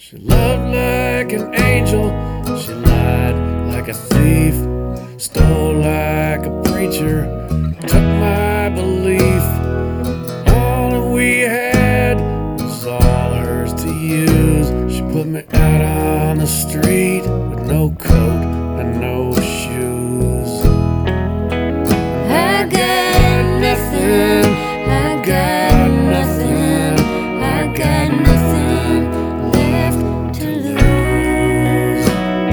She loved like an angel, she lied like a thief, stole like a preacher, took my belief. All that we had was all hers to use. She put me out on the street with no coat and no shoes. I got nothing, I got nothing, I got nothing left to lose.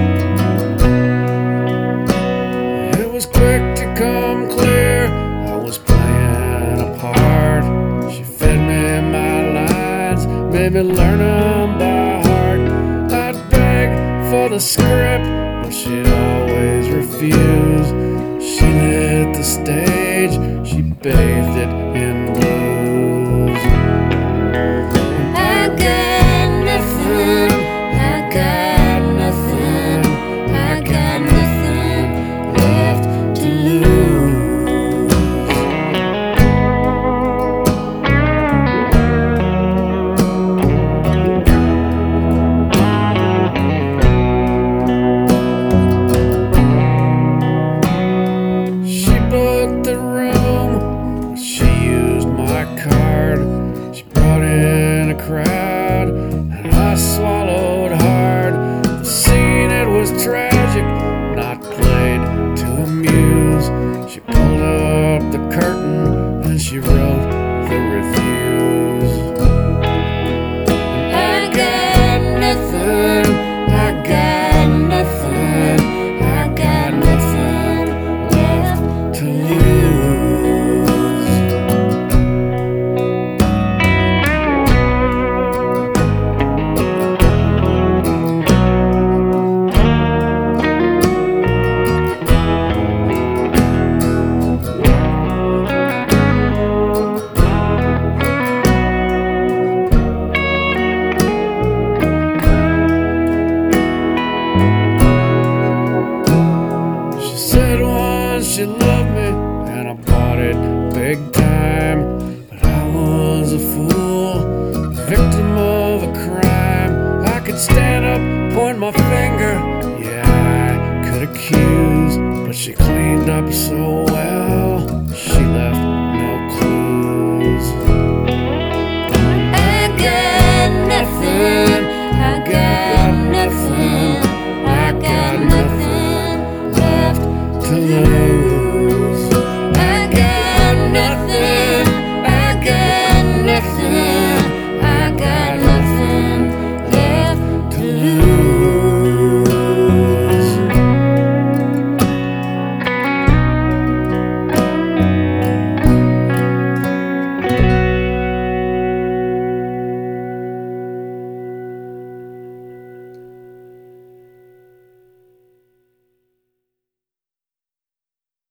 It was quick to come clear, I was playing a part. She fed me my lines, made me learn them by heart. I'd beg for the script, but she'd always refuse. She lit the stage, she bathed it in blues. I got nothing, I got nothing, I got nothing left to lose. She booked the room, she used my card. She brought in a crowd, and I swallowed hard. The scene, it was tragic, not played to amuse. She pulled up the curtain, and she wrote the reviews. I got nothing, I got nothing, I got nothing left to lose. She said once she loved me, and I bought it big time. But I was a fool, victim of a crime. I could stand up, point my finger, yeah, I could accuse. But she cleaned up so well, she left